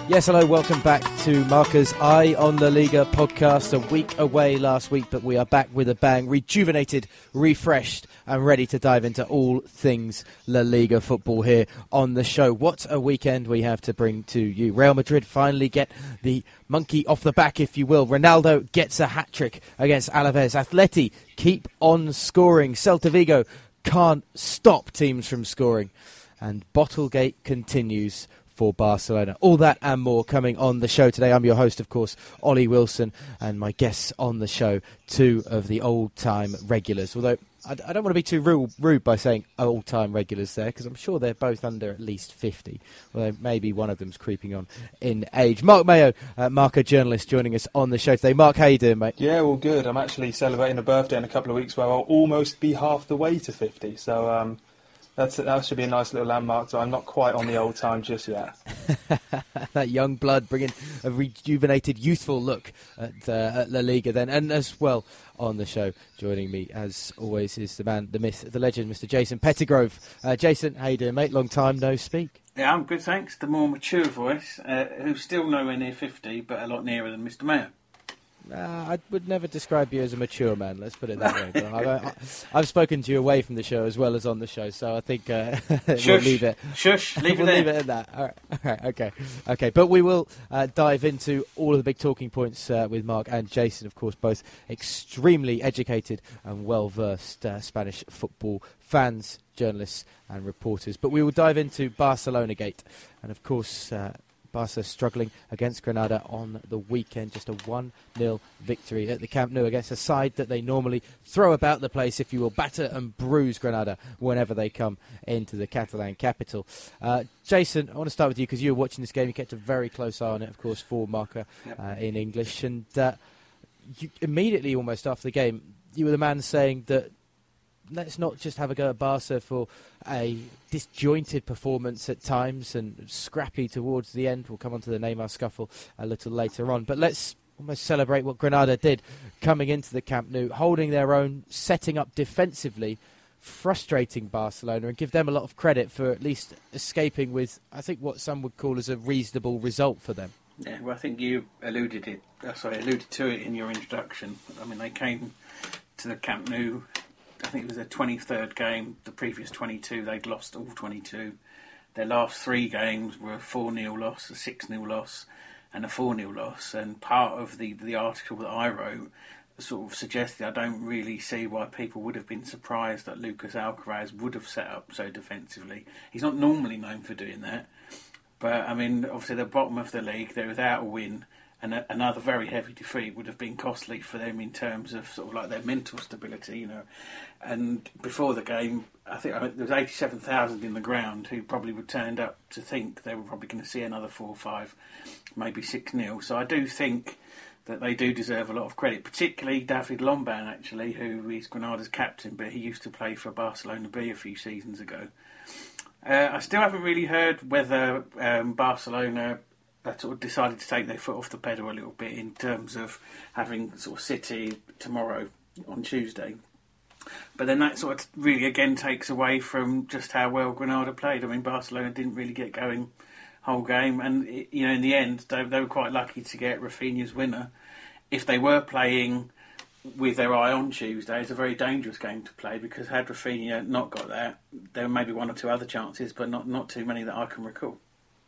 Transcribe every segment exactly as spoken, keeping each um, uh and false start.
Yes, hello, welcome back to Marca's Eye on La Liga podcast. A week away last week, but we are back with a bang, rejuvenated, refreshed, and ready to dive into all things La Liga football here on the show. What a weekend we have to bring to you. Real Madrid finally get the monkey off the back, if you will. Ronaldo gets a hat-trick against Alaves. Atleti keep on scoring. Celta Vigo can't stop teams from scoring. And Bottlegate continues for Barcelona. All that and more coming on the show today. I'm your host, of course, Ollie Wilson, and my guests on the show, two of the old-time regulars. Although I, I don't want to be too rude, rude by saying old-time regulars there, because I'm sure they're both under at least fifty. Although maybe one of them's creeping on in age. Mark Mayo, uh, Marca journalist, joining us on the show today. Mark, how you doing, mate? Yeah, all good. I'm actually celebrating a birthday in a couple of weeks where I'll almost be half the way to fifty. So, um... That's, that should be a nice little landmark, so I'm not quite on the old time just yet. That young blood bringing a rejuvenated, youthful look at, uh, at La Liga then. And as well on the show, joining me as always is the man, the myth, the legend, Mister Jason Pettigrove. Uh, Jason, how you doing, mate? Long time no speak. Yeah, I'm good, thanks. The more mature voice, uh, who's still nowhere near fifty, but a lot nearer than Mister Mayo. Uh, I would never describe you as a mature man, let's put it that way. But I've, I've spoken to you away from the show as well as on the show, so I think uh, we'll leave it. Shush, leave we'll it leave it at that. All right, all right, okay, okay. But we will uh, dive into all of the big talking points uh, with Mark and Jason, of course, both extremely educated and well-versed uh, Spanish football fans, journalists and reporters. But we will dive into Barcelona Gate, and of course... Uh, Barca struggling against Granada on the weekend. Just a one nil victory at the Camp Nou against a side that they normally throw about the place, if you will, batter and bruise Granada whenever they come into the Catalan capital. Uh, Jason, I want to start with you because you were watching this game. You kept a very close eye on it, of course, for Marca yep. uh, in English. And uh, you, immediately, almost after the game, you were the man saying that let's not just have a go at Barca for a disjointed performance at times and scrappy towards the end. We'll come on to the Neymar scuffle a little later on. But let's almost celebrate what Granada did coming into the Camp Nou, holding their own, setting up defensively, frustrating Barcelona, and give them a lot of credit for at least escaping with, I think, what some would call as a reasonable result for them. Yeah, well, I think you alluded it. Uh, sorry, alluded to it in your introduction. I mean, they came to the Camp Nou. I think it was their twenty-third game. The previous twenty-two, they'd lost all twenty-two. Their last three games were a four nil loss, a six nil loss, and a four nil loss. And part of the, the article that I wrote sort of suggested I don't really see why people would have been surprised that Lucas Alcaraz would have set up so defensively. He's not normally known for doing that. But, I mean, obviously, they're bottom of the league. They're without a win. And a, another very heavy defeat would have been costly for them in terms of sort of like their mental stability, you know. And before the game, I think I mean, there was eighty-seven thousand in the ground who probably would turned up to think they were probably going to see another four or five, maybe six nil. So I do think that they do deserve a lot of credit, particularly David Lomban, actually, who is Granada's captain, but he used to play for Barcelona B a few seasons ago. Uh, I still haven't really heard whether um, Barcelona... that sort of decided to take their foot off the pedal a little bit in terms of having sort of City tomorrow on Tuesday. But then that sort of really again takes away from just how well Granada played. I mean, Barcelona didn't really get going whole game, and it, you know, in the end they, they were quite lucky to get Rafinha's winner. If they were playing with their eye on Tuesday, it's a very dangerous game to play because had Rafinha not got that, there were maybe one or two other chances, but not, not too many that I can recall.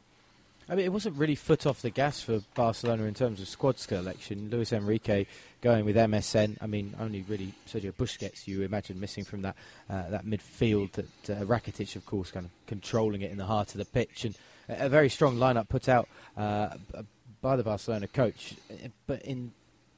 I mean, it wasn't really foot off the gas for Barcelona in terms of squad selection. Luis Enrique going with M S N. I mean, only really Sergio Busquets you imagine missing from that uh, that midfield. That uh, Rakitic, of course, kind of controlling it in the heart of the pitch, and a, a very strong lineup put out uh, by the Barcelona coach. But in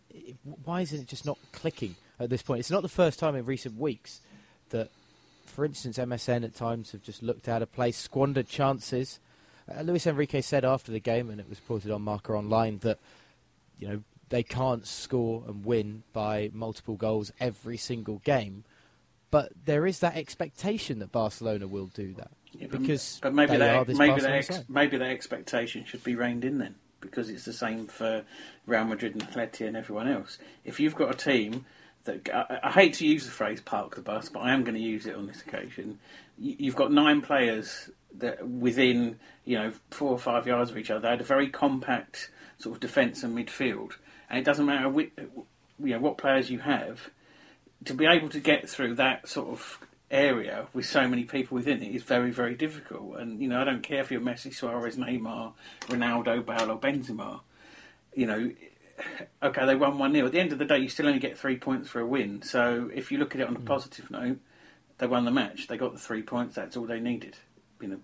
why isn't it just not clicking at this point? It's not the first time in recent weeks that, for instance, M S N at times have just looked out of place, squandered chances. Uh, Luis Enrique said after the game, and it was reported on Marca Online, that you know they can't score and win by multiple goals every single game, but there is that expectation that Barcelona will do that yeah, but because but maybe they that are this maybe Barcelona that ex- side. maybe that expectation should be reined in then, because it's the same for Real Madrid and Atleti and everyone else. If you've got a team that I, I hate to use the phrase "park the bus," but I am going to use it on this occasion. You, you've got nine players that within you know four or five yards of each other. They had a very compact sort of defence and midfield, and it doesn't matter which, you know what players you have, to be able to get through that sort of area with so many people within it is very, very difficult. And you know, I don't care if you're Messi, Suarez, Neymar, Ronaldo, Bale, or Benzema. You know, okay, they won one nil. At the end of the day, you still only get three points for a win. So if you look at it on a positive note, they won the match. They got the three points. That's all they needed. You know,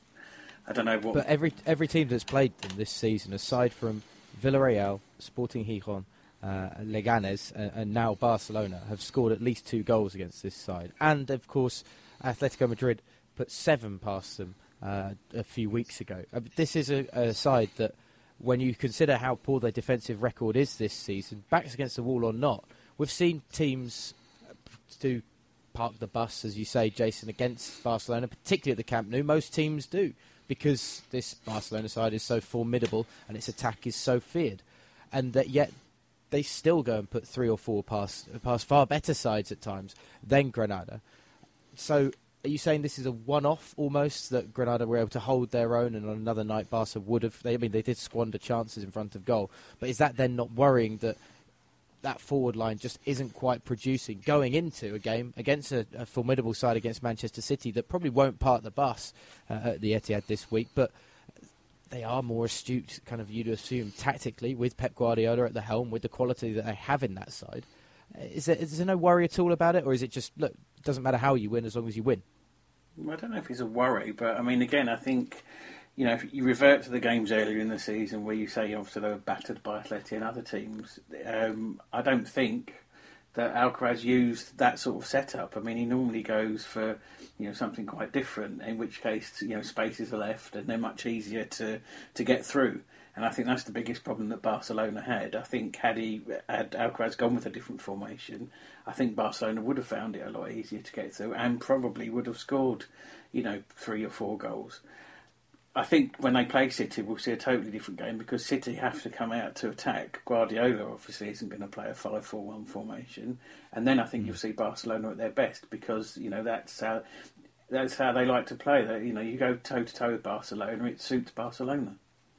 I don't know what. But every every team that's played them this season, aside from Villarreal, Sporting Gijón, uh, Leganes, uh, and now Barcelona, have scored at least two goals against this side. And of course, Atletico Madrid put seven past them uh, a few weeks ago. Uh, this is a, a side that, when you consider how poor their defensive record is this season, backs against the wall or not, we've seen teams do park the bus, as you say, Jason, against Barcelona, particularly at the Camp Nou. Most teams do, because this Barcelona side is so formidable and its attack is so feared. And that yet they still go and put three or four past, past far better sides at times than Granada. So are you saying this is a one-off almost, that Granada were able to hold their own, and on another night Barca would have? They, I mean, they did squander chances in front of goal, but is that then not worrying that that forward line just isn't quite producing going into a game against a, a formidable side against Manchester City that probably won't park the bus uh, at the Etihad this week, but they are more astute, kind of you'd assume, tactically, with Pep Guardiola at the helm, with the quality that they have in that side. Is there, is there no worry at all about it, or is it just, look, it doesn't matter how you win as long as you win? I don't know if it's a worry, but I mean, again, I think, you know, if you revert to the games earlier in the season where you say obviously they were battered by Atleti and other teams, um, I don't think that Alcaraz used that sort of setup. I mean, he normally goes for, you know, something quite different, in which case, you know, spaces are left and they're much easier to, to get through. And I think that's the biggest problem that Barcelona had. I think had he had Alcaraz gone with a different formation, I think Barcelona would have found it a lot easier to get through and probably would have scored, you know, three or four goals. I think when they play City, we'll see a totally different game, because City have to come out to attack. Guardiola obviously isn't going to play a five four one formation, and then I think mm. you'll see Barcelona at their best, because you know that's how that's how they like to play. They, you know, you go toe to toe with Barcelona, it suits Barcelona.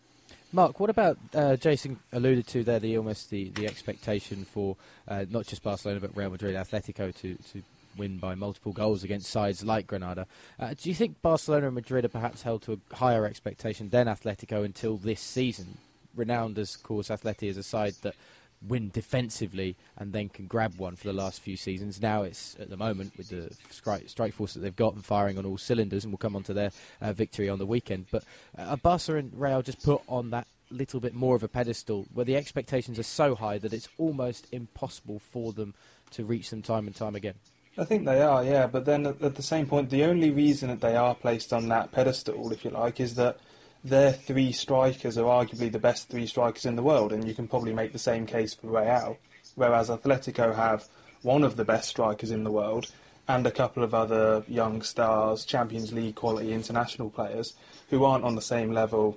Mark, what about uh, Jason alluded to there the almost the, the expectation for uh, not just Barcelona but Real Madrid, Atletico to to win by multiple goals against sides like Granada. Uh, do you think Barcelona and Madrid are perhaps held to a higher expectation than Atletico until this season? Renowned as, of course, Atleti as a side that win defensively and then can grab one for the last few seasons. Now it's, at the moment, with the strike, strike force that they've got and firing on all cylinders, and we'll come on to their uh, victory on the weekend. But uh, are Barca and Real just put on that little bit more of a pedestal where the expectations are so high that it's almost impossible for them to reach them time and time again? I think they are, yeah, but then at, at the same point, the only reason that they are placed on that pedestal, if you like, is that their three strikers are arguably the best three strikers in the world, and you can probably make the same case for Real, whereas Atletico have one of the best strikers in the world and a couple of other young stars, Champions League quality international players, who aren't on the same level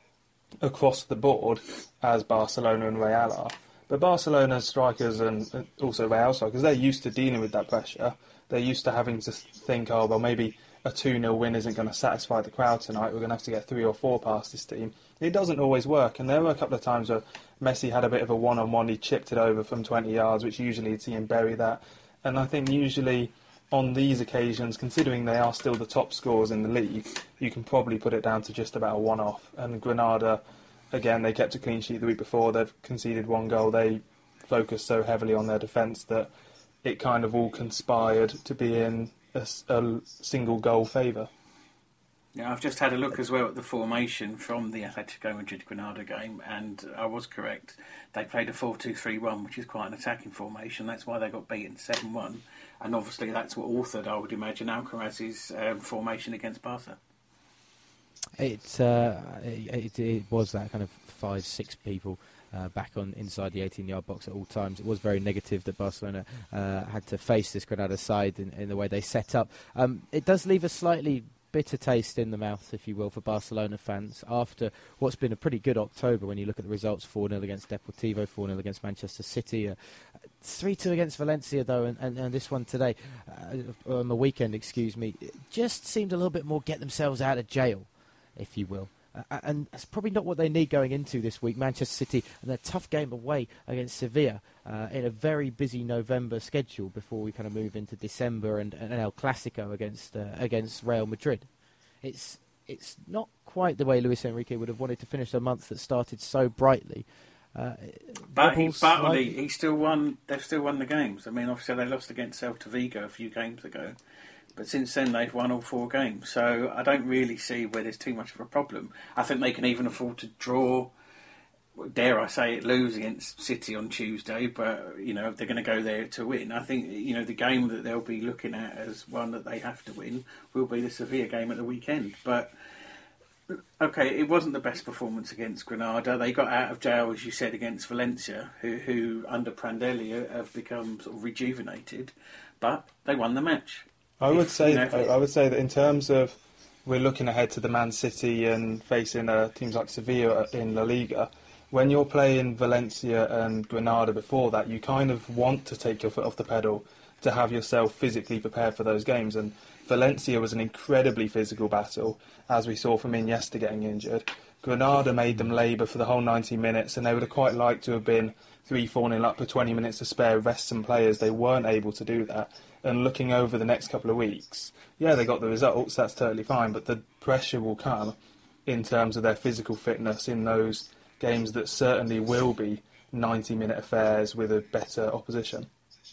across the board as Barcelona and Real are. But Barcelona's strikers and also Real strikers, they're used to dealing with that pressure. They're used to having to think, oh, well, maybe a two nil win isn't going to satisfy the crowd tonight. We're going to have to get three or four past this team. It doesn't always work. And there were a couple of times where Messi had a bit of a one-on-one. He chipped it over from twenty yards, which usually you'd see him bury that. And I think usually on these occasions, considering they are still the top scorers in the league, you can probably put it down to just about a one-off. And Granada, again, they kept a clean sheet the week before. They've conceded one goal. They focused so heavily on their defence that it kind of all conspired to be in a, a single goal favour. Yeah, I've just had a look as well at the formation from the Atletico Madrid-Granada game, and I was correct. They played a four two three one, which is quite an attacking formation. That's why they got beaten seven one. And obviously that's what authored, I would imagine, Alcaraz's um, formation against Barca. It, uh, it, it was that kind of five, six people uh, back on inside the eighteen-yard box at all times. It was very negative that Barcelona uh, had to face this Granada side in, in the way they set up. Um, it does leave a slightly bitter taste in the mouth, if you will, for Barcelona fans after what's been a pretty good October when you look at the results. four nil against Deportivo, four nil against Manchester City, uh, three two against Valencia, though, and, and, and this one today, uh, on the weekend, excuse me, it just seemed a little bit more get themselves out of jail, if you will. Uh, and it's probably not what they need going into this week. Manchester City and their tough game away against Sevilla uh, in a very busy November schedule before we kind of move into December and, and El Clasico against uh, against Real Madrid. It's it's not quite the way Luis Enrique would have wanted to finish a month that started so brightly. Uh, but he, but like, he still won. They've still won the games. I mean, obviously they lost against Celta Vigo a few games ago. But since then, they've won all four games. So I don't really see where there's too much of a problem. I think they can even afford to draw, dare I say it, lose against City on Tuesday. But, you know, they're going to go there to win. I think, you know, the game that they'll be looking at as one that they have to win will be the Sevilla game at the weekend. But, OK, it wasn't the best performance against Granada. They got out of jail, as you said, against Valencia, who, who under Prandelli, have become sort of rejuvenated. But they won the match. I would if, say you know, I, I would say that in terms of we're looking ahead to the Man City and facing uh, teams like Sevilla in La Liga, when you're playing Valencia and Granada before that, you kind of want to take your foot off the pedal to have yourself physically prepared for those games. And Valencia was an incredibly physical battle, as we saw from Iniesta getting injured. Granada made them labour for the whole ninety minutes, and they would have quite liked to have been three four nil up with twenty minutes to spare, rest some players. They weren't able to do that. And looking over the next couple of weeks, yeah, they got the results, that's totally fine, but the pressure will come in terms of their physical fitness in those games that certainly will be ninety-minute affairs with a better opposition.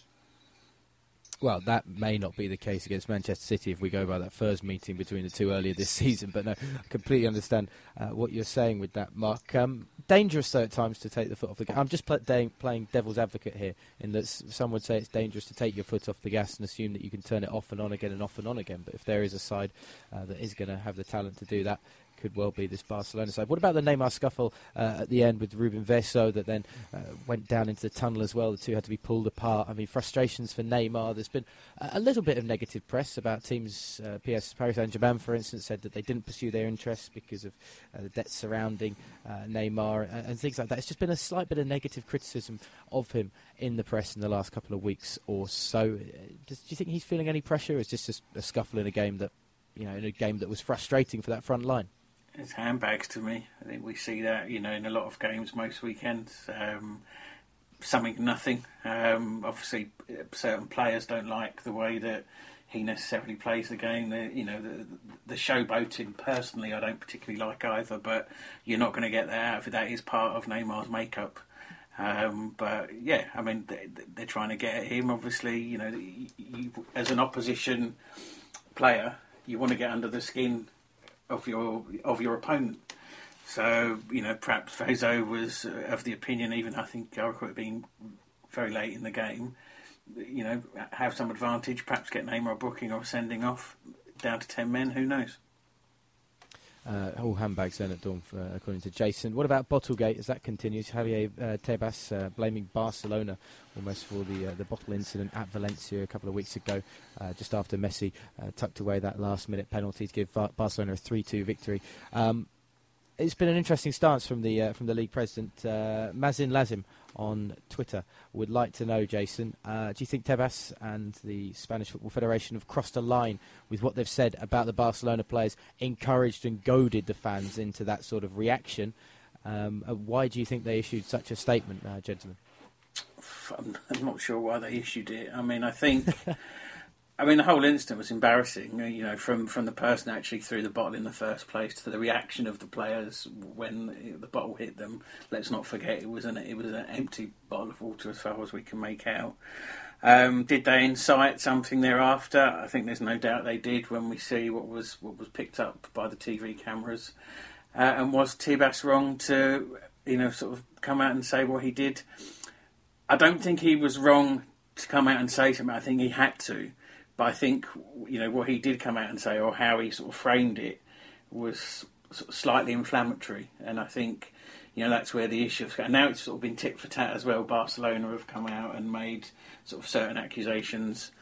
Well, that may not be the case against Manchester City if we go by that first meeting between the two earlier this season. But no, I completely understand uh, what you're saying with that, Mark. Um, dangerous, though, at times to take the foot off the gas. I'm just play- day- playing devil's advocate here, in that s- some would say it's dangerous to take your foot off the gas and assume that you can turn it off and on again and off and on again. But if there is a side uh, that is going to have the talent to do that, could well be this Barcelona side. What about the Neymar scuffle uh, at the end with Ruben Veso that then uh, went down into the tunnel as well? The two had to be pulled apart. I mean, frustrations for Neymar. There's been a little bit of negative press about teams. uh, P S Paris Saint-Germain, for instance, said that they didn't pursue their interests because of uh, the debts surrounding uh, Neymar and, and things like that. It's just been a slight bit of negative criticism of him in the press in the last couple of weeks or so. Does, do you think he's feeling any pressure, or is this just a scuffle in a game that, you know, in a game that was frustrating for that front line? It's handbags to me. I think we see that, you know, in a lot of games most weekends. Um, something, nothing. Um, obviously, certain players don't like the way that he necessarily plays the game. The, you know, the, the showboating, personally, I don't particularly like either, but you're not going to get that out of it. That is part of Neymar's makeup. Um, but, yeah, I mean, they, they're trying to get at him, obviously. You know, you, you, as an opposition player, you want to get under the skin of your of your opponent. So, you know, perhaps Veso was uh, of the opinion, even I think I recall it being very late in the game, you know, have some advantage, perhaps get Neymar booking or sending off down to ten men, who knows? Uh, all handbags then at dawn, for, uh, according to Jason. What about Bottlegate as that continues? Javier uh, Tebas uh, blaming Barcelona almost for the uh, the bottle incident at Valencia a couple of weeks ago, uh, just after Messi uh, tucked away that last-minute penalty to give Bar- Barcelona a three two victory. Um, it's been an interesting stance from the uh, from the league president, uh, Mazin Lazim, on Twitter. Would like to know, Jason, uh, do you think Tebas and the Spanish Football Federation have crossed a line with what they've said about the Barcelona players, encouraged and goaded the fans into that sort of reaction? Um, uh, why do you think they issued such a statement, uh, gentlemen? I'm, I'm not sure why they issued it. I mean, I think... I mean, the whole incident was embarrassing, you know, from, from the person who actually threw the bottle in the first place to the reaction of the players when the bottle hit them. Let's not forget it was an it was an empty bottle of water as far as we can make out. Um, did they incite something thereafter? I think there's no doubt they did when we see what was what was picked up by the T V cameras. Uh, and was Tebas wrong to, you know, sort of come out and say what he did? I don't think he was wrong to come out and say something. I think he had to. But I think, you know, what he did come out and say, or how he sort of framed it, was sort of slightly inflammatory. And I think, you know, that's where the issue is. And now it's sort of been tit for tat as well. Barcelona have come out and made sort of certain accusations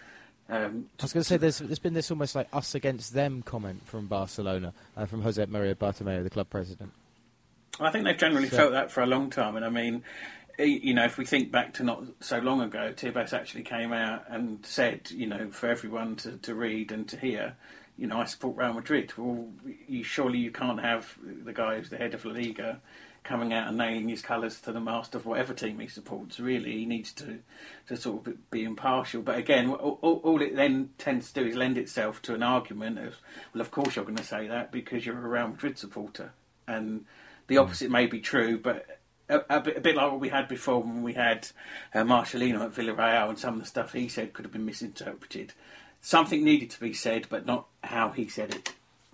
Um, I was going to say there's there's been this almost like us against them comment from Barcelona, uh, from Jose Maria Bartomeu, the club president. I think they've generally So- felt that for a long time, and I mean, y- you know, if we think back to not so long ago, Tebas actually came out and said, you know, for everyone to, to read and to hear, you know, I support Real Madrid. Well, you, surely you can't have the guy who's the head of La Liga coming out and nailing his colours to the mast of whatever team he supports. Really, he needs to, to sort of be impartial. But again, all, all all it then tends to do is lend itself to an argument of, well, of course you're going to say that because you're a Real Madrid supporter. And the opposite may be true, but a, a, bit, a bit like what we had before when we had uh, Marcelino at Villarreal, and some of the stuff he said could have been misinterpreted. Something needed to be said, but not how he said it.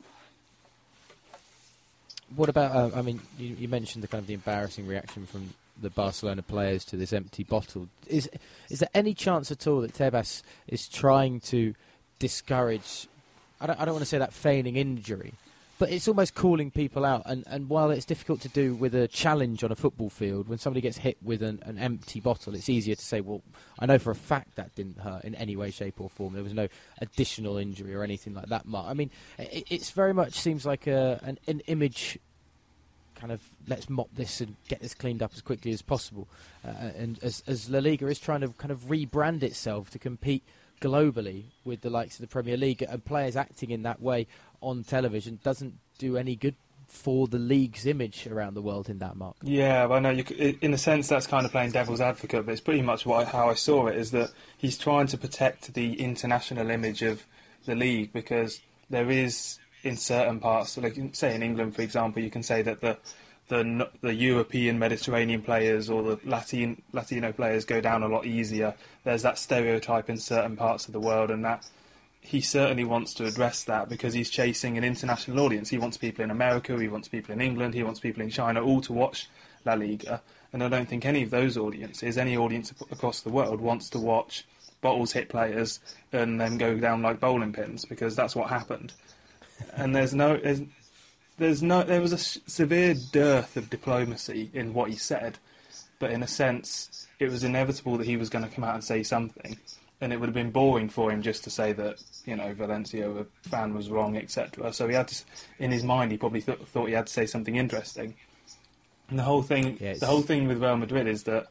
What about? Uh, I mean, you, you mentioned the kind of the embarrassing reaction from the Barcelona players to this empty bottle. Is is there any chance at all that Tebas is trying to discourage? I don't, I don't want to say that feigning injury, but it's almost calling people out. And, and while it's difficult to do with a challenge on a football field, when somebody gets hit with an, an empty bottle, it's easier to say, well, I know for a fact that didn't hurt in any way, shape or form. There was no additional injury or anything like that. I mean, it it's very much seems like a, an, an image kind of, let's mop this and get this cleaned up as quickly as possible. Uh, and as, as La Liga is trying to kind of rebrand itself to compete globally with the likes of the Premier League, and players acting in that way on television doesn't do any good for the league's image around the world in that, Mark. Yeah, well, I know you, c- in a sense that's kind of playing devil's advocate, but it's pretty much what I, how I saw it, is that he's trying to protect the international image of the league, because there is, in certain parts, like say in England, for example, you can say that the the the European Mediterranean players or the Latin Latino players go down a lot easier. There's that stereotype in certain parts of the world, and that he certainly wants to address that because he's chasing an international audience. He wants people in America, he wants people in England, he wants people in China, all to watch La Liga. And I don't think any of those audiences, any audience across the world, wants to watch bottles hit players and then go down like bowling pins, because that's what happened. And there's no, there's, there's no, there was a sh- severe dearth of diplomacy in what he said, but in a sense, it was inevitable that he was going to come out and say something, and it would have been boring for him just to say that, you know, Valencia, a fan, was wrong, et cetera. So he had to, in his mind, he probably th- thought he had to say something interesting. And the whole thing, Yeah, the whole thing with Real Madrid is that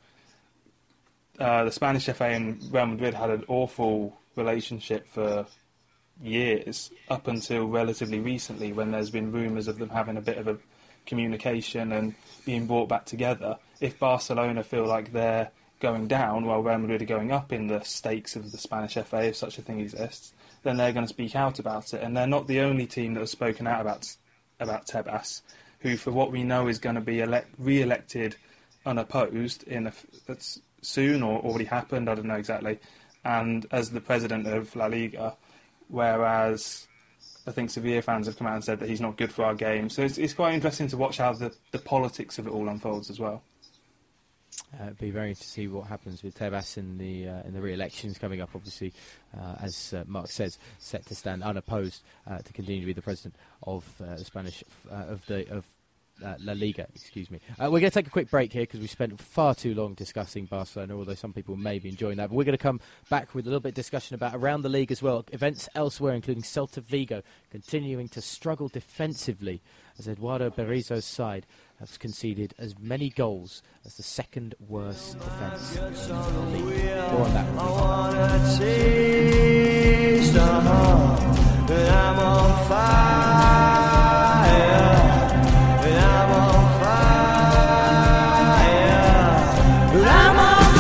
uh, the Spanish F A and Real Madrid had an awful relationship for years, up until relatively recently, when there's been rumours of them having a bit of a communication and being brought back together. If Barcelona feel like they're going down while Real Madrid are going up in the stakes of the Spanish F A, if such a thing exists, then they're going to speak out about it. And they're not the only team that has spoken out about about Tebas, who, for what we know, is going to be elect, re-elected unopposed in a, that's soon, or already happened, I don't know exactly, and as the president of La Liga. Whereas I think Sevilla fans have come out and said that he's not good for our game. So it's, it's quite interesting to watch how the, the politics of it all unfolds as well. Uh, it'd be very interesting to see what happens with Tebas in the uh, in the re-elections coming up. Obviously, uh, as uh, Mark says, set to stand unopposed uh, to continue to be the president of uh, the Spanish uh, of the of uh, La Liga. Excuse me. Uh, we're going to take a quick break here because we spent far too long discussing Barcelona. Although some people may be enjoying that, but we're going to come back with a little bit of discussion about around the league as well. Events elsewhere, including Celta Vigo, continuing to struggle defensively as Eduardo Berizzo's side has conceded as many goals as the second worst defence in the league. More on that. I wanna taste the heart, but I'm on fire, but I'm on fire, but I'm on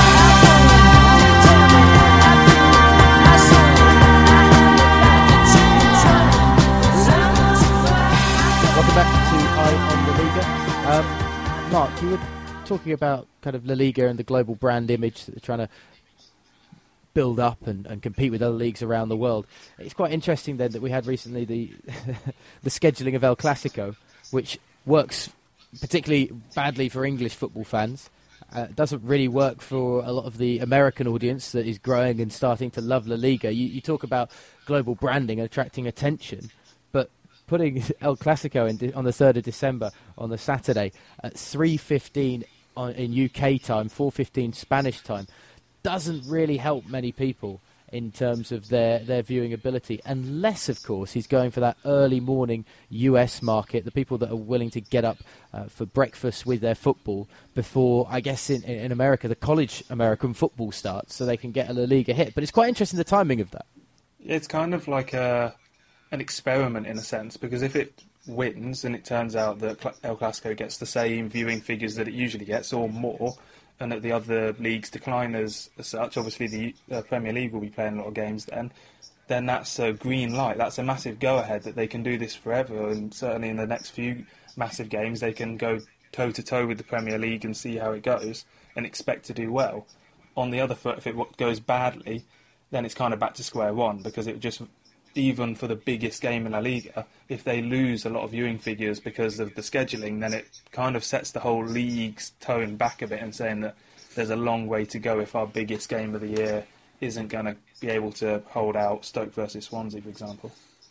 fire. Welcome back to Eye on the Liga. Um, Mark, you were talking about kind of La Liga and the global brand image that they're trying to build up and, and compete with other leagues around the world. It's quite interesting then that we had recently the the scheduling of El Clasico, which works particularly badly for English football fans. Uh, doesn't really work for a lot of the American audience that is growing and starting to love La Liga. You, you talk about global branding and attracting attention, but putting El Clasico in de- on the third of December on the Saturday at three fifteen on, in U K time, four fifteen Spanish time, doesn't really help many people in terms of their, their viewing ability, unless, of course, he's going for that early morning U S market, the people that are willing to get up uh, for breakfast with their football before, I guess, in, in America, the college American football starts, so they can get a La Liga hit. But it's quite interesting, the timing of that. It's kind of like a, an experiment in a sense, because if it wins and it turns out that El Clasico gets the same viewing figures that it usually gets or more, and that the other leagues decline as, as such, obviously the uh, Premier League will be playing a lot of games then, then that's a green light. That's a massive go-ahead that they can do this forever, and certainly in the next few massive games they can go toe-to-toe with the Premier League and see how it goes and expect to do well. On the other foot, if it goes badly, then it's kind of back to square one, because it just, even for the biggest game in La Liga, if they lose a lot of viewing figures because of the scheduling, then it kind of sets the whole league's tone back a bit and saying that there's a long way to go if our biggest game of the year isn't going to be able to hold out Stoke versus Swansea, for example.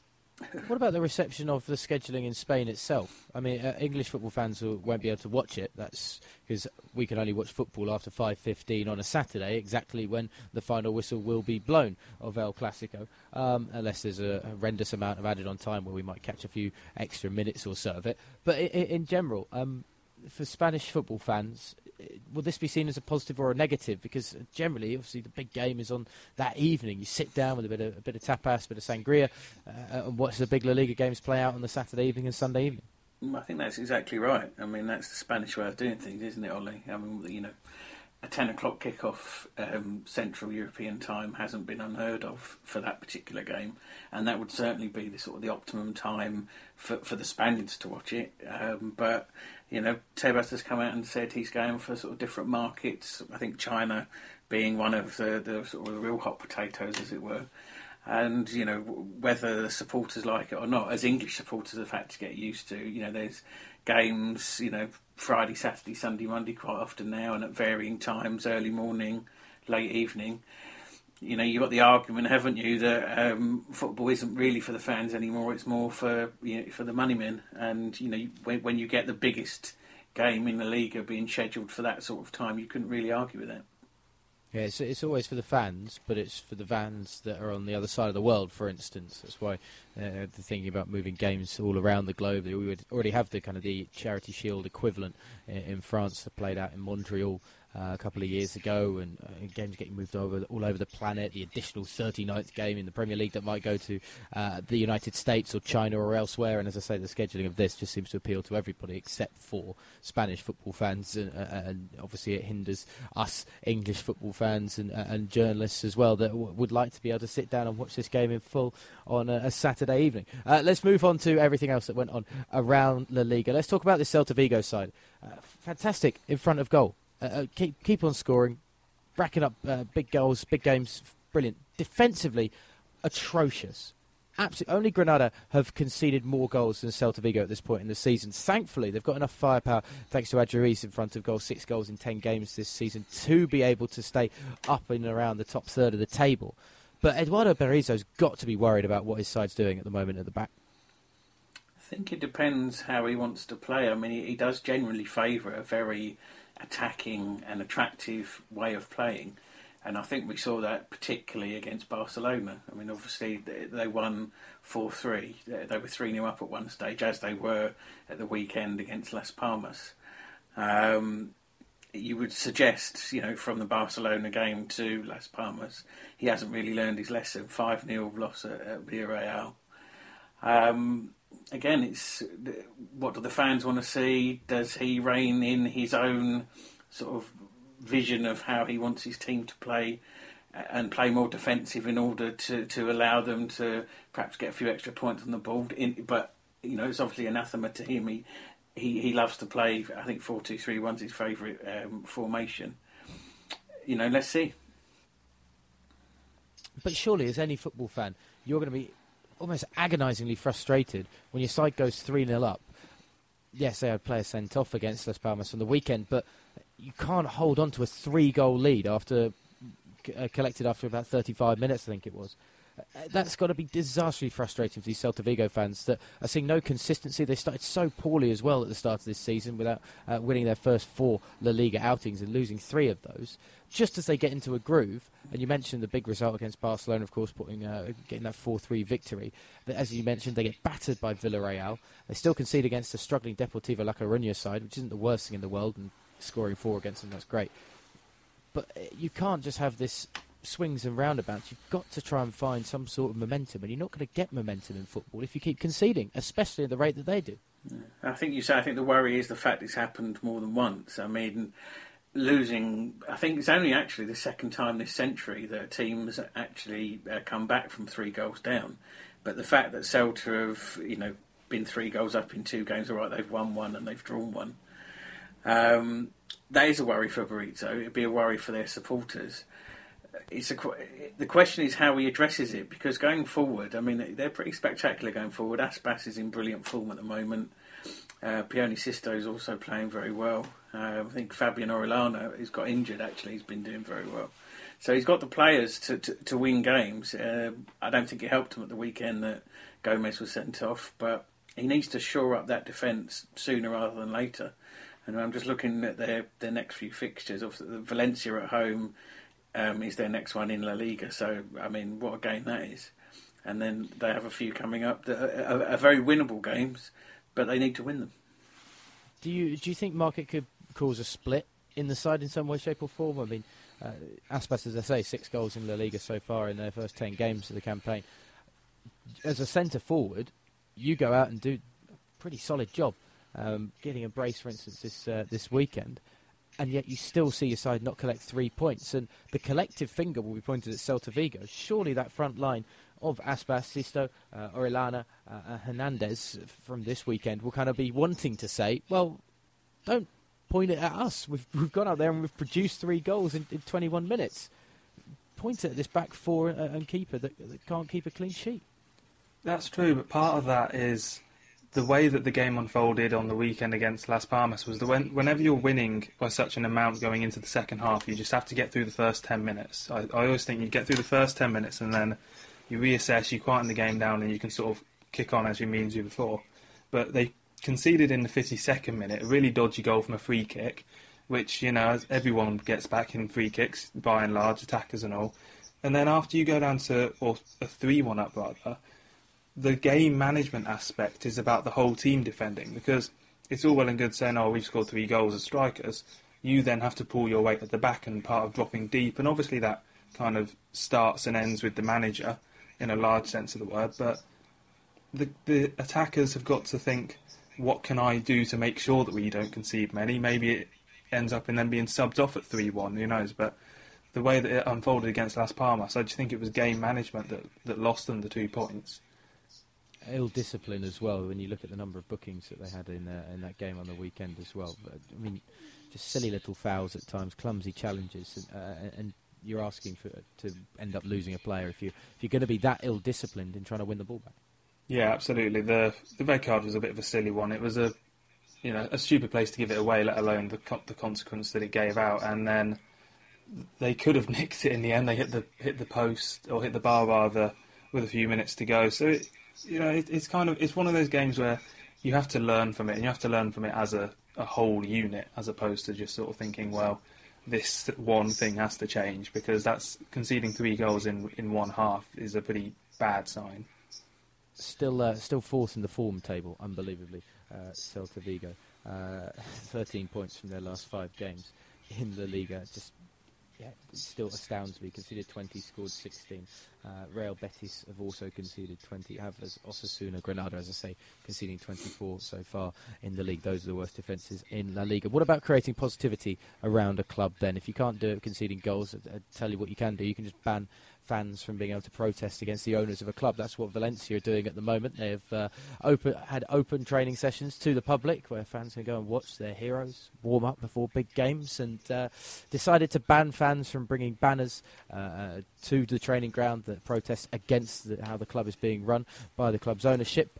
What about the reception of the scheduling in Spain itself? I mean, uh, English football fans won't be able to watch it. That's because we can only watch football after five fifteen on a Saturday, exactly when the final whistle will be blown of El Clasico, um, unless there's a horrendous amount of added on time where we might catch a few extra minutes or so of it. But in, in general, um, for Spanish football fans, will this be seen as a positive or a negative? Because generally, obviously, the big game is on that evening. You sit down with a bit of, a bit of tapas, a bit of sangria, uh, and watch the big La Liga games play out on the Saturday evening and Sunday evening. I think that's exactly right. I mean, that's the Spanish way of doing things, isn't it, Ollie? I mean, you know, a ten o'clock kickoff um, Central European time hasn't been unheard of for that particular game, and that would certainly be the sort of the optimum time for, for the Spaniards to watch it. Um, but you know, Tebas has come out and said he's going for sort of different markets. I think China being one of the, the sort of the real hot potatoes, as it were. And, you know, whether the supporters like it or not, as English supporters have had to get used to, you know, there's games, you know, Friday, Saturday, Sunday, Monday quite often now, and at varying times, early morning, late evening. You know, you've got the argument, haven't you, that um, football isn't really for the fans anymore, it's more for, you know, for the moneymen. And, you know, when, when you get the biggest game in the Liga being scheduled for that sort of time, you couldn't really argue with that. Yeah, it's, it's always for the fans, but it's for the fans that are on the other side of the world, for instance. That's why uh, they're thinking about moving games all around the globe. We would already have the kind of the Charity Shield equivalent in, in France that played out in Montreal uh, a couple of years ago, and uh, games getting moved over all over the planet. The additional thirty-ninth game in the Premier League that might go to uh, the United States or China or elsewhere. And as I say, the scheduling of this just seems to appeal to everybody except for Spanish football fans, and, uh, and obviously it hinders us English football fans and, uh, and journalists as well that w- would like to be able to sit down and watch this game in full on a, a Saturday evening. Uh, let's move on to everything else that went on around La Liga. Let's talk about this Celta Vigo side. Uh, fantastic in front of goal. Uh, keep keep on scoring, racking up uh, big goals, big games, brilliant. Defensively, atrocious. Absolutely, only Granada have conceded more goals than Celta Vigo at this point in the season. Thankfully, they've got enough firepower, thanks to Aduriz in front of goal, six goals in ten games this season, to be able to stay up and around the top third of the table. But Eduardo Berizzo's got to be worried about what his side's doing at the moment at the back. I think it depends how he wants to play. I mean, he, he does generally favour a very attacking and attractive way of playing, and I think we saw that particularly against Barcelona. I mean, obviously they, they won four three. They, they were three nil up at one stage, as they were at the weekend against Las Palmas. Um, you would suggest, you know, from the Barcelona game to Las Palmas, he hasn't really learned his lesson. five nil loss at, at Villarreal. Um, Again, it's what do the fans want to see? Does he rein in his own sort of vision of how he wants his team to play and play more defensive in order to, to allow them to perhaps get a few extra points on the board? In, but, you know, it's obviously anathema to him. He he, he loves to play, I think four two three one's his favourite um, formation. You know, let's see. But surely, as any football fan, you're going to be almost agonisingly frustrated when your side goes three nil up. Yes, they had a player sent off against Las Palmas on the weekend, but you can't hold on to a three-goal lead after uh, collected after about thirty-five minutes, I think it was. That's got to be disastrously frustrating for these Celta Vigo fans that are seeing no consistency. They started so poorly as well at the start of this season without uh, winning their first four La Liga outings and losing three of those. Just as they get into a groove, and you mentioned the big result against Barcelona, of course, putting uh, getting that four three victory. But as you mentioned, they get battered by Villarreal. They still concede against a struggling Deportivo La Coruña side, which isn't the worst thing in the world, and scoring four against them, that's great. But uh, you can't just have this swings and roundabouts. You've got to try and find some sort of momentum, and you're not going to get momentum in football if you keep conceding, especially at the rate that they do. Yeah. I think you say. I think the worry is the fact it's happened more than once. I mean, losing. I think it's only actually the second time this century that a team has actually uh, come back from three goals down. But the fact that Celta have, you know, been three goals up in two games, all right, they've won one and they've drawn one. Um, that is a worry for Berizzo. It'd be a worry for their supporters. It's a, the question is how he addresses it, because going forward, I mean, they're pretty spectacular going forward. Aspas is in brilliant form at the moment. Uh, Pione Sisto is also playing very well. Uh, I think Fabian Orellana, who's got injured, actually, he's been doing very well. So he's got the players to, to, to win games. Uh, I don't think it helped him at the weekend that Gomez was sent off, but he needs to shore up that defence sooner rather than later. And I'm just looking at their, their next few fixtures. Obviously, Valencia at home um, is their next one in La Liga. So, I mean, what a game that is. And then they have a few coming up that are, are, are very winnable games, but they need to win them. Do you do you think Market could cause a split in the side in some way, shape or form? I mean, uh, Aspas, as I say, six goals in La Liga so far in their first ten games of the campaign. As a centre-forward, you go out and do a pretty solid job. Um, getting a brace, for instance, this uh, this weekend, and yet you still see your side not collect three points. And the collective finger will be pointed at Celta Vigo. Surely that front line of Aspas, Sisto, uh, Orellana, uh, uh, Hernandez from this weekend will kind of be wanting to say, well, don't point it at us. We've, we've gone out there and we've produced three goals in, in twenty-one minutes. Point it at this back four and, and keeper that, that can't keep a clean sheet. That's true, but part of that is the way that the game unfolded on the weekend against Las Palmas was that when, whenever you're winning by such an amount going into the second half, you just have to get through the first ten minutes. I, I always think you get through the first ten minutes and then you reassess, you quieten the game down and you can sort of kick on as you mean to before. But they conceded in the fifty-second minute a really dodgy goal from a free kick, which, you know, as everyone gets back in free kicks, by and large, attackers and all. And then after you go down to, or a three one up rather, the game management aspect is about the whole team defending, because it's all well and good saying, oh, we've scored three goals as strikers. You then have to pull your weight at the back and part of dropping deep, and obviously that kind of starts and ends with the manager in a large sense of the word, but the the attackers have got to think, what can I do to make sure that we don't concede many? Maybe it ends up in them being subbed off at three one, who knows, but the way that it unfolded against Las Palmas, I just think it was game management that, that lost them the two points. Ill discipline as well when you look at the number of bookings that they had in uh, in that game on the weekend as well. But, I mean, just silly little fouls at times, clumsy challenges, and, uh, and you're asking for to end up losing a player if you if you're going to be that ill disciplined in trying to win the ball back. Yeah, absolutely. The the red card was a bit of a silly one. It was a you know a stupid place to give it away, let alone the co- the consequence that it gave out. And then they could have nicked it in the end. They hit the hit the post or hit the bar rather with a few minutes to go. So it, you know it, it's kind of it's one of those games where you have to learn from it, and you have to learn from it as a, a whole unit, as opposed to just sort of thinking, well, this one thing has to change, because that's conceding three goals in in one half is a pretty bad sign. Still, uh, still fourth in the form table, unbelievably. Uh, Celta Vigo, uh, thirteen points from their last five games in the Liga. Just, yeah, it still astounds me. Conceded twenty, scored sixteen. Uh, Real Betis have also conceded twenty. Havas, Osasuna, Granada, as I say, conceding twenty-four so far in the league. Those are the worst defences in La Liga. What about creating positivity around a club then? If you can't do it conceding goals, I, I tell you what you can do. You can just ban fans from being able to protest against the owners of a club. That's what Valencia are doing at the moment. They have uh, open, had open training sessions to the public where fans can go and watch their heroes warm up before big games, and uh, decided to ban fans from bringing banners uh, to the training ground that protest against the, how the club is being run by the club's ownership.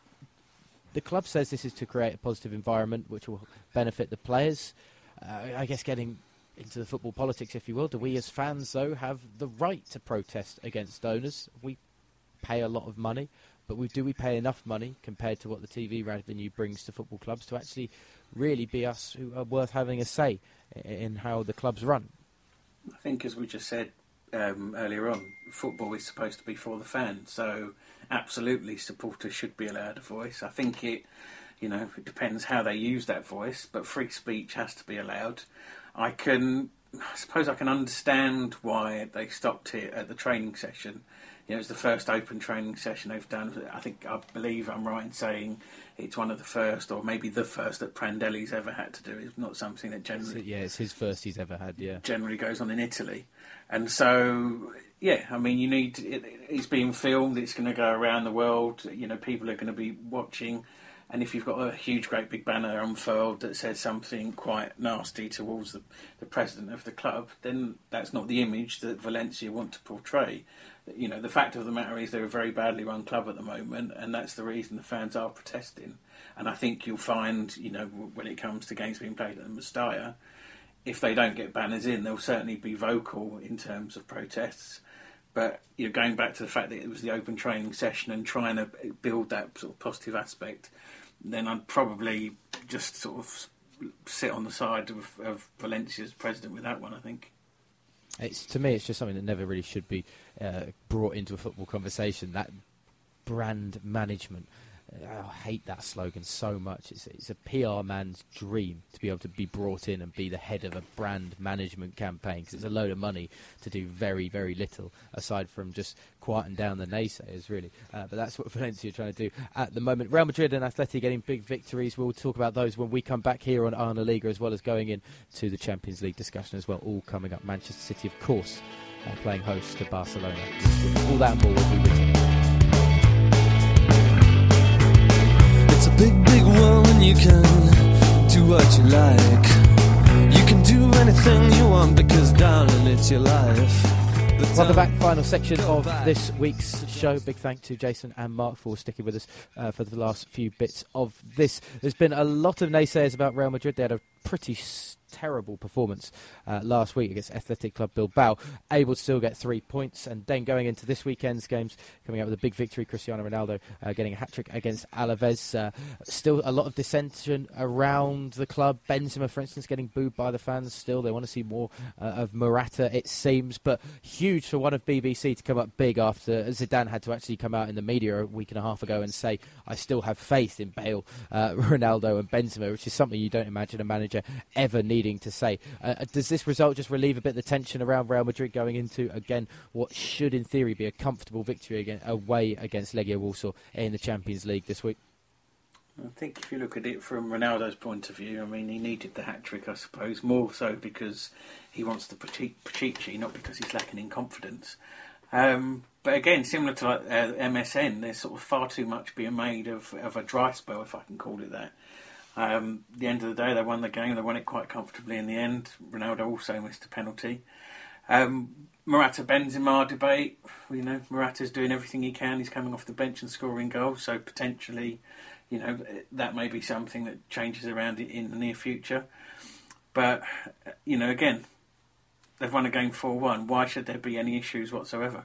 The club says this is to create a positive environment which will benefit the players. Uh, I guess getting into the football politics, if you will. Do we as fans, though, have the right to protest against owners? We pay a lot of money, but we, do we pay enough money compared to what the T V revenue brings to football clubs to actually really be us who are worth having a say in how the clubs run? I think, as we just said um, earlier on, football is supposed to be for the fans, so absolutely supporters should be allowed a voice. I think it, you know, it depends how they use that voice, but free speech has to be allowed. I can, I suppose I can understand why they stopped it at the training session. You know, it's the first open training session they've done. I think, I believe I'm right in saying it's one of the first, or maybe the first, that Prandelli's ever had to do. It's not something that generally... Yeah, it's his first he's ever had, yeah. Generally goes on in Italy. And so, yeah, I mean, you need... It, it's being filmed, it's going to go around the world, you know, people are going to be watching. And if you've got a huge, great big banner unfurled that says something quite nasty towards the, the president of the club, then that's not the image that Valencia want to portray. You know, the fact of the matter is they're a very badly run club at the moment, and that's the reason the fans are protesting. And I think you'll find, you know, when it comes to games being played at the Mestalla, if they don't get banners in, they'll certainly be vocal in terms of protests. But, you know, going back to the fact that it was the open training session and trying to build that sort of positive aspect, then I'd probably just sort of sit on the side of, of Valencia's president with that one, I think. It's, to me, it's just something that never really should be uh, brought into a football conversation, that brand management. I hate that slogan so much. It's, it's a P R man's dream to be able to be brought in and be the head of a brand management campaign, because it's a load of money to do very, very little aside from just quieting down the naysayers, really. Uh, but that's what Valencia are trying to do at the moment. Real Madrid and Atleti getting big victories. We'll talk about those when we come back here on Arna Liga, as well as going into the Champions League discussion as well. All coming up. Manchester City, of course, uh, playing host to Barcelona. All that and more will be with you. It's a big, big world and you can do what you like. You can do anything you want because, darling, it's your life. Welcome back, final section of this week's show. Big thank to Jason and Mark for sticking with us uh, for the last few bits of this. There's been a lot of naysayers about Real Madrid. They had a pretty s- terrible performance uh, last week against Athletic Club Bilbao, able to still get three points, and then going into this weekend's games, coming out with a big victory. Cristiano Ronaldo uh, getting a hat-trick against Alaves. Uh, still a lot of dissension around the club. Benzema, for instance, getting booed by the fans still. They want to see more uh, of Morata, it seems, but huge for one of B B C to come up big after Zidane had to actually come out in the media a week and a half ago and say, I still have faith in Bale, uh, Ronaldo and Benzema, which is something you don't imagine a manager ever needing to say. Uh, does this result just relieve a bit of the tension around Real Madrid going into, again, what should in theory be a comfortable victory again, away against Legia Warsaw in the Champions League this week? I think if you look at it from Ronaldo's point of view, I mean, he needed the hat-trick, I suppose, more so because he wants the Pichichi, not because he's lacking in confidence. Um, but again, similar to like, uh, M S N, there's sort of far too much being made of, of a dry spell, if I can call it that. Um, at the end of the day, they won the game. They won it quite comfortably in the end. Ronaldo also missed a penalty. Um, Morata-Benzema debate. You know, Morata's doing everything he can. He's coming off the bench and scoring goals. So potentially, you know, that may be something that changes around in the near future. But, you know, again, they've won a game four one. Why should there be any issues whatsoever?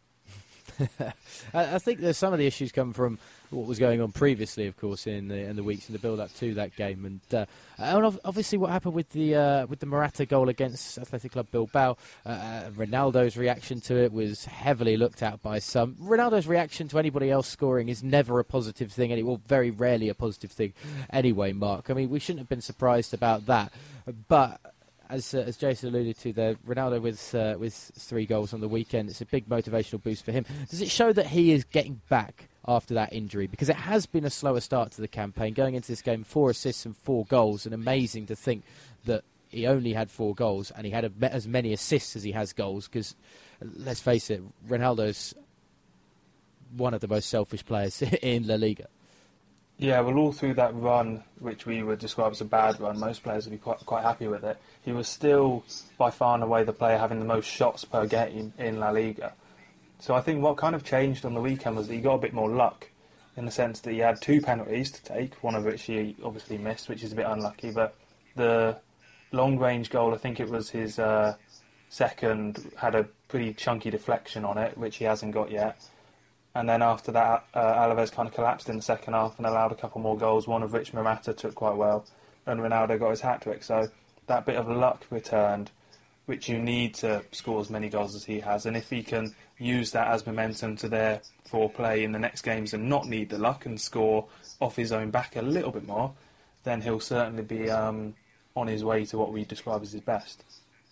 I think there's some of the issues come from what was going on previously, of course, in the in the weeks in the build-up to that game, and, uh, and obviously what happened with the uh, with the Morata goal against Athletic Club Bilbao. Uh, Ronaldo's reaction to it was heavily looked at by some. Ronaldo's reaction to anybody else scoring is never a positive thing, any, well, very rarely a positive thing anyway, Mark. I mean, we shouldn't have been surprised about that, but As uh, as Jason alluded to there, Ronaldo with uh, with three goals on the weekend, it's a big motivational boost for him. Does it show that he is getting back after that injury? Because it has been a slower start to the campaign. Going into this game, four assists and four goals, and amazing to think that he only had four goals and he had a, as many assists as he has goals, because, let's face it, Ronaldo's one of the most selfish players in La Liga. Yeah, well, all through that run, which we would describe as a bad run, most players would be quite quite happy with it. He was still, by far and away, the player having the most shots per game in La Liga. So I think what kind of changed on the weekend was that he got a bit more luck, in the sense that he had two penalties to take, one of which he obviously missed, which is a bit unlucky, but the long-range goal, I think it was his uh, second, had a pretty chunky deflection on it, which he hasn't got yet. And then after that, uh, Alaves kind of collapsed in the second half and allowed a couple more goals, one of which Morata took quite well, and Ronaldo got his hat-trick. So that bit of luck returned, which you need to score as many goals as he has. And if he can use that as momentum to therefore play in the next games and not need the luck and score off his own back a little bit more, then he'll certainly be um, on his way to what we describe as his best.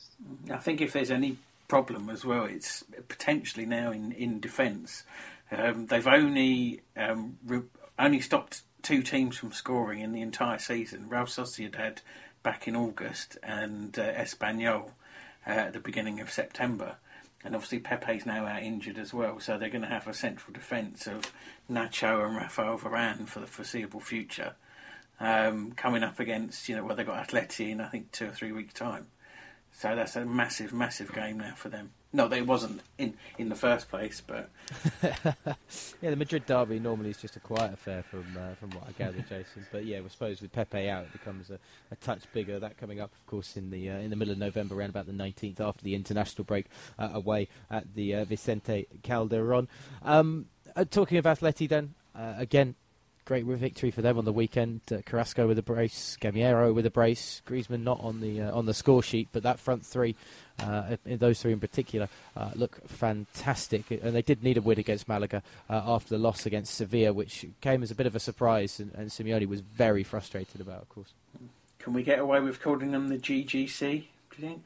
I think if there's any problem as well, it's potentially now in, in defence. Um, they've only um, re- only stopped two teams from scoring in the entire season. Real Sociedad back in August and uh, Espanyol uh, at the beginning of September. And obviously Pepe's now out injured as well, so they're going to have a central defence of Nacho and Rafael Varane for the foreseeable future. Um, coming up against, you know, well, they've got Atleti in I think two or three weeks' time. So that's a massive, massive game now for them. Not that it wasn't in, in the first place, but yeah, the Madrid derby normally is just a quiet affair from uh, from what I gather, Jason. But yeah, I suppose with Pepe out, it becomes a, a touch bigger. That coming up, of course, in the uh, in the middle of November, around about the nineteenth, after the international break, uh, away at the uh, Vicente Calderón. Um, uh, talking of Atleti, then uh, again. Great victory for them on the weekend. Uh, Carrasco with a brace, Gamiero with a brace, Griezmann not on the uh, on the score sheet, but that front three, uh, those three in particular, uh, look fantastic. And they did need a win against Malaga uh, after the loss against Sevilla, which came as a bit of a surprise, and, and Simeone was very frustrated about, of course. Can we get away with calling them the G G C, do you think?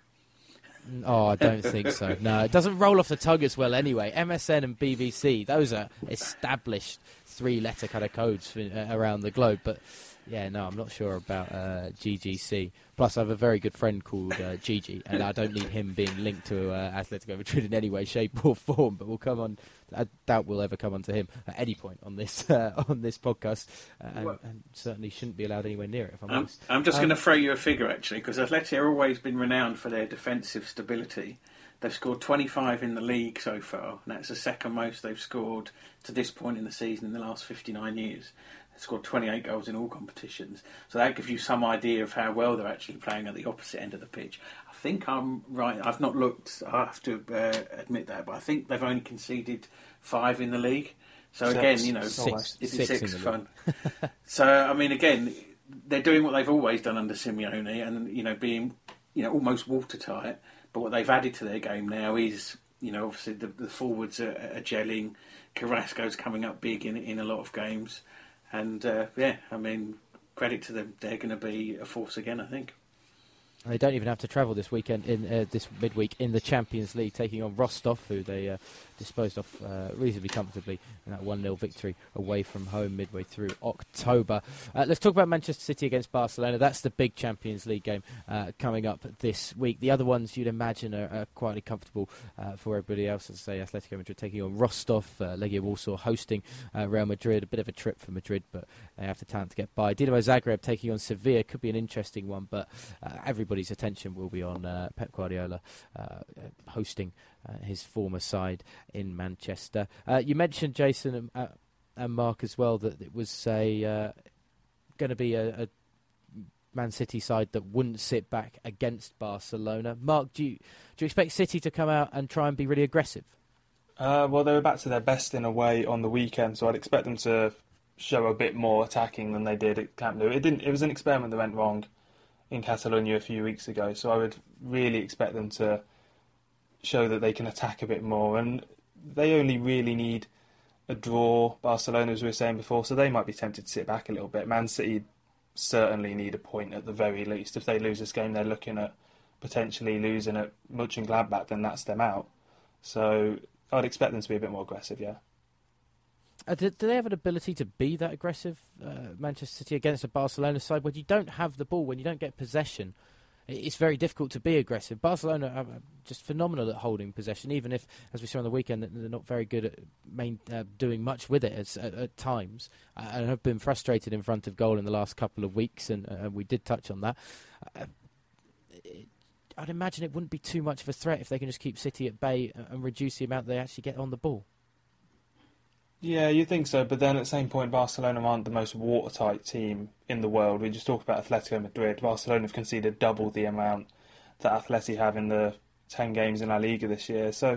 Oh, I don't think so. No, it doesn't roll off the tongue as well anyway. M S N and B V C, those are established three-letter kind of codes for, uh, around the globe. But, yeah, no, I'm not sure about uh, G G C. Plus, I have a very good friend called uh, Gigi, and I don't need him being linked to uh, Atletico Madrid in any way, shape or form. But we'll come on. I doubt we'll ever come on to him at any point on this uh, on this podcast, uh, and, and certainly shouldn't be allowed anywhere near it, if I'm I'm, honest. I'm just Um, going to throw you a figure, actually, because Atleti have always been renowned for their defensive stability. They've scored twenty-five in the league so far, and that's the second most they've scored to this point in the season in the last fifty-nine years. They've scored twenty-eight goals in all competitions. So that gives you some idea of how well they're actually playing at the opposite end of the pitch. I think I'm right. I've not looked, I have to uh, admit that, but I think they've only conceded five in the league. So Six. again, you know, Six. it's Six six, in the fun. So, I mean, again, they're doing what they've always done under Simeone and, you know, being, you know, almost watertight. But what they've added to their game now is, you know, obviously the, the forwards are, are gelling. Carrasco's coming up big in in a lot of games. And, uh, yeah, I mean, credit to them. They're going to be a force again, I think. They don't even have to travel this weekend, in uh, this midweek in the Champions League, taking on Rostov, who they uh, disposed of uh, reasonably comfortably in that one nil victory away from home midway through October. Uh, let's talk about Manchester City against Barcelona. That's the big Champions League game uh, coming up this week. The other ones you'd imagine are, are quietly comfortable uh, for everybody else. As I say, Atletico Madrid taking on Rostov, uh, Legia Warsaw hosting uh, Real Madrid. A bit of a trip for Madrid, but they have the talent to get by. Dinamo Zagreb taking on Sevilla could be an interesting one, but uh, everybody Everybody's attention will be on uh, Pep Guardiola uh, hosting uh, his former side in Manchester. Uh, you mentioned, Jason and, uh, and Mark as well, that it was a uh, going to be a, a Man City side that wouldn't sit back against Barcelona. Mark, do you, do you expect City to come out and try and be really aggressive? Uh, well, they were back to their best in a way on the weekend, so I'd expect them to show a bit more attacking than they did at Camp Nou. It didn't. It was an experiment that went wrong in Catalonia a few weeks ago, so I would really expect them to show that they can attack a bit more, and they only really need a draw, Barcelona, as we were saying before, so they might be tempted to sit back a little bit. Man City certainly need a point at the very least. If they lose this game, they're looking at potentially losing at Mönchengladbach, then that's them out. So I'd expect them to be a bit more aggressive, yeah. Uh, do, do they have an ability to be that aggressive, uh, Manchester City, against a Barcelona side? When you don't have the ball, when you don't get possession, it's very difficult to be aggressive. Barcelona are just phenomenal at holding possession, even if, as we saw on the weekend, they're not very good at main, uh, doing much with it at, at, at times, uh, and have been frustrated in front of goal in the last couple of weeks, and uh, we did touch on that. Uh, it, I'd imagine it wouldn't be too much of a threat if they can just keep City at bay and reduce the amount they actually get on the ball. Yeah, you think so, but then at the same point, Barcelona aren't the most watertight team in the world. We just talked about Atletico Madrid. Barcelona have conceded double the amount that Atleti have in the ten games in La Liga this year. So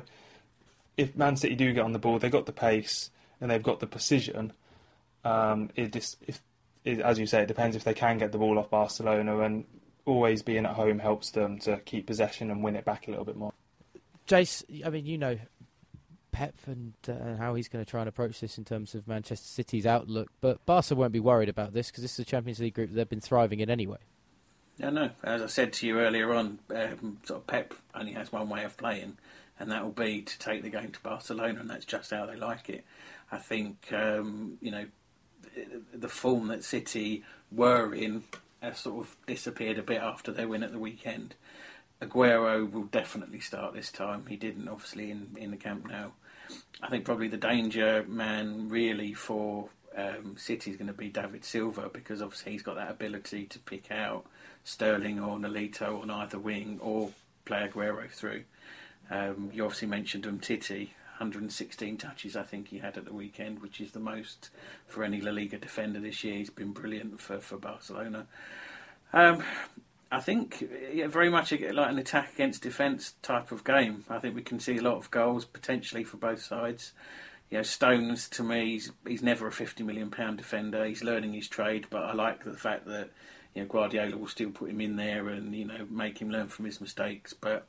if Man City do get on the ball, they've got the pace and they've got the precision. Um, it just, if, it, as you say, it depends if they can get the ball off Barcelona, and always being at home helps them to keep possession and win it back a little bit more. Jace, I mean, you know Pep and uh, how he's going to try and approach this in terms of Manchester City's outlook, but Barca won't be worried about this because this is a Champions League group that they've been thriving in anyway. Yeah, no. As I said to you earlier on, um, sort of Pep only has one way of playing, and that will be to take the game to Barcelona, and that's just how they like it. I think, um, you know, the form that City were in has sort of disappeared a bit after their win at the weekend. Aguero will definitely start this time. He didn't, obviously, in, in the Camp Nou. I think probably the danger man really for um, City is going to be David Silva, because obviously he's got that ability to pick out Sterling or Nolito on either wing or play Aguero through. Um, you obviously mentioned Umtiti, one hundred sixteen touches I think he had at the weekend, which is the most for any La Liga defender this year. He's been brilliant for, for Barcelona. Um, I think yeah, very much like an attack against defence type of game. I think we can see a lot of goals potentially for both sides. You know, Stones, to me, he's, he's never a fifty million pound defender. He's learning his trade, but I like the fact that, you know, Guardiola will still put him in there and, you know, make him learn from his mistakes. But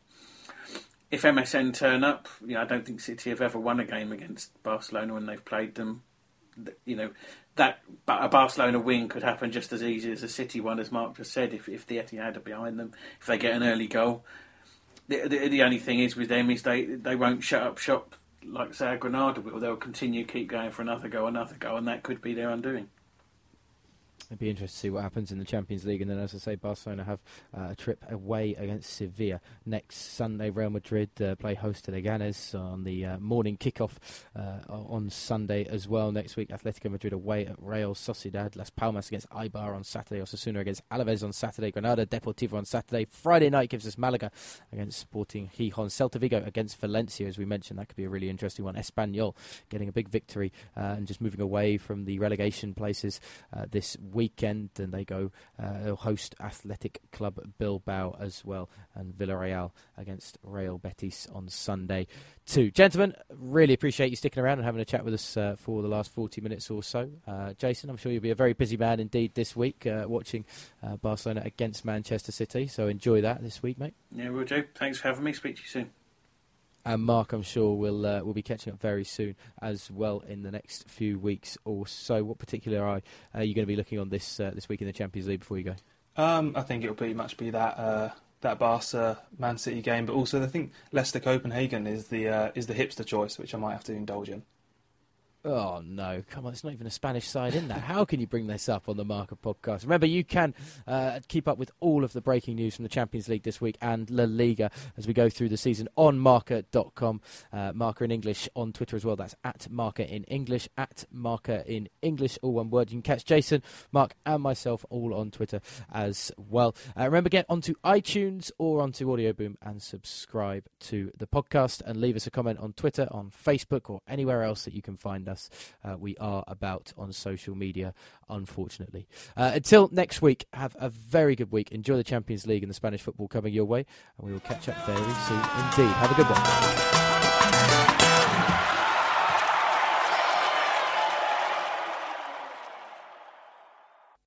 if M S N turn up, you know, I don't think City have ever won a game against Barcelona when they've played them. You know, that a Barcelona win could happen just as easy as a City one, as Mark just said, if, if the Etihad are behind them, if they get an early goal. The, the, the only thing is with them is they, they won't shut up shop like, say, Granada will. They'll continue, keep going for another goal, another goal, and that could be their undoing. It'd be interesting to see what happens in the Champions League. And then, as I say, Barcelona have uh, a trip away against Sevilla next Sunday. Real Madrid uh, play host to Leganes on the uh, morning kickoff uh, on Sunday as well. Next week, Atletico Madrid away at Real Sociedad. Las Palmas against Eibar on Saturday. Osasuna against Alaves on Saturday. Granada Deportivo on Saturday. Friday night gives us Malaga against Sporting Gijón. Celta Vigo against Valencia, as we mentioned. That could be a really interesting one. Espanyol getting a big victory uh, and just moving away from the relegation places uh, this weekend, and they go uh, they'll host Athletic Club Bilbao as well, and Villarreal against Real Betis on Sunday too. Gentlemen, really appreciate you sticking around and having a chat with us uh, for the last forty minutes or so. uh, Jason, I'm sure you'll be a very busy man indeed this week uh, watching uh, Barcelona against Manchester City, so enjoy that this week, mate. Yeah, we'll do. Thanks for having me. Speak to you soon. And Mark, I'm sure we'll uh, we'll be catching up very soon as well in the next few weeks or so. What particular eye are you going to be looking on this uh, this week in the Champions League before you go? Um, I think it'll pretty much be that uh, that Barca Man City game, but also I think Leicester Copenhagen is the uh, is the hipster choice, which I might have to indulge in. Oh, no. Come on, it's not even a Spanish side in that. How can you bring this up on the Marca podcast? Remember, you can uh, keep up with all of the breaking news from the Champions League this week and La Liga as we go through the season on marca dot com. Uh, Marca in English on Twitter as well. That's at Marca in English, at Marca in English, all one word. You can catch Jason, Mark and myself all on Twitter as well. Uh, remember, get onto iTunes or onto Audio Boom and subscribe to the podcast, and leave us a comment on Twitter, on Facebook, or anywhere else that you can find us. Uh, we are about on social media, unfortunately. Uh, until next week, have a very good week. Enjoy the Champions League and the Spanish football coming your way, and we will catch up very soon indeed. Have a good one.